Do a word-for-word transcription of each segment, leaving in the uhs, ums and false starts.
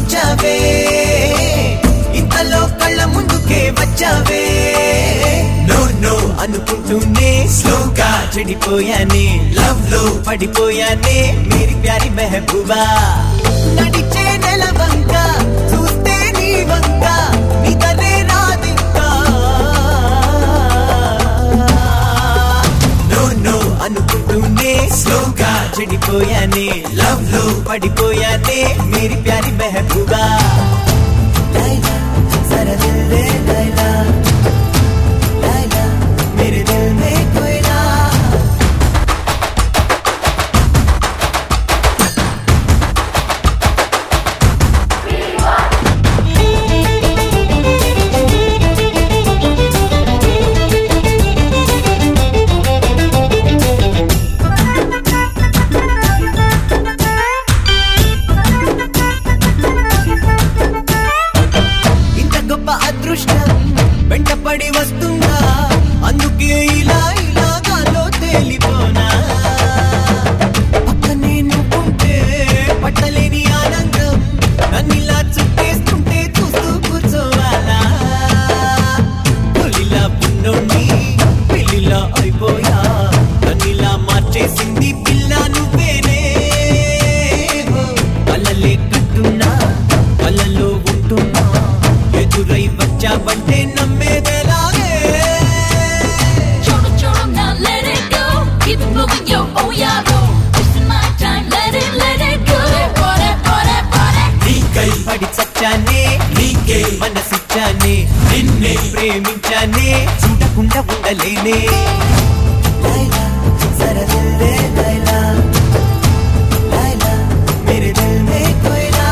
వచ్చావే ఇంతలో కళ్ళ ముందుకే వచ్చావే నో నో అనుకుంటూనే స్లోగా చెడిపోయానే లవ్ లో పడిపోయానే మేరీ ప్యారీ మెహబూబా నడిచే నెల వంక చూస్తే నీ వంక నిదరే రాదింకా నో నో అనుకుంటూనే స్లోగా చెడిపోయానే లవ్ లో పడిపోయానే మేరీ ప్యారీ మెహబూబా లైలా జరా దిల్ దే లైలా లైలా మేరే దిల్ మే కోయిలా అదృష్టం వెంటపడి వస్తుందా అందుకే ఇలా ఇలా గాల్లో తేలిపోనా పక్కనే నువ్వుంటే పట్టలేని ఆనందం నన్నిలా చుట్టేస్తుంటే చూస్తూ కూర్చోవాలా పులిలా పున్నోని పిల్లిలా అయిపోయా నన్నిలా మార్చేసింది పిల్ల నువ్వేనే కళ్ళలే కట్టున్నా కళ్ళలో ఉంటున్నా ఎదురై వచ్చావంటే నమ్మేదేలాగే చూడు చూడు now let it go keep it moving yo oh yeah go wasting my time let it let it go put it put it put it నీకై పడి చచ్చానే నీకే మనసిచ్చానే నిన్నే ప్రేమించానే చూడకుండా ఉండలేనే లైలా జరా దిల్ దే లైలా లైలా మేరే దిల్ మే కోయిలా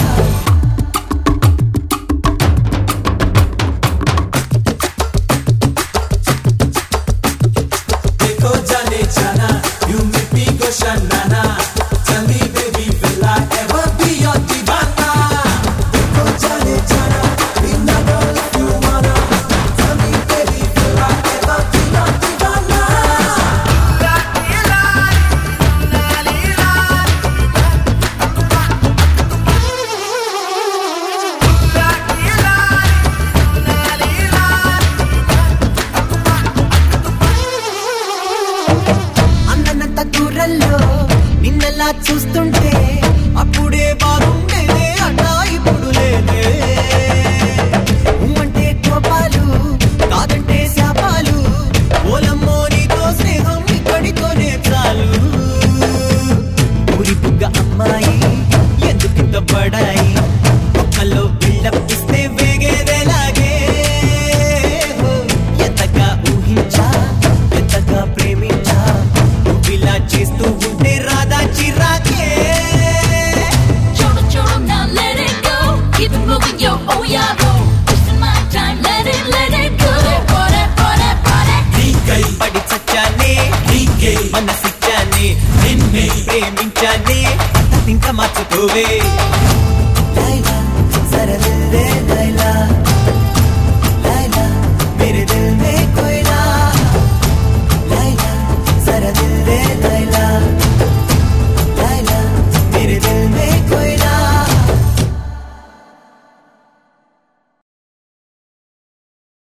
Shanana, tell me baby, will I ever be your divana? Go jane jana, be my girl if you wanna. Tell me baby, will I ever be your divana? La la la la అందనంత దూరంలో నిన్నలా చూస్తుంటే అప్పుడే బాగుండేదే అన్నా ఇప్పుడు లేదే ఉమ్మంటే కోపాలు కాదంటే శాపాలు ఓలమ్మో నీతో స్నేహం ఇక్కడితోనే చాలు ఊరి బుగ్గ అమ్మాయి ఎందుకింత పడాయి ఒక్కలో బిల్డప్ ఇస్తే వేగేదేలాగే ఎంతగా ఊహించా ఎంతగా ప్రేమించా నువ్విలా చేస్తూ ఉంటే రాదా చిరాకే చూడు చూడు now let it go keep it moving yo oh yeah go wasting my time let it let it go put it put it put it నీకై పడి చచ్చానే నీకే మనసిచ్చానే నిన్నే ప్రేమించానే ఇంకా మార్చుకోవే లైలా జరా దిల్ దే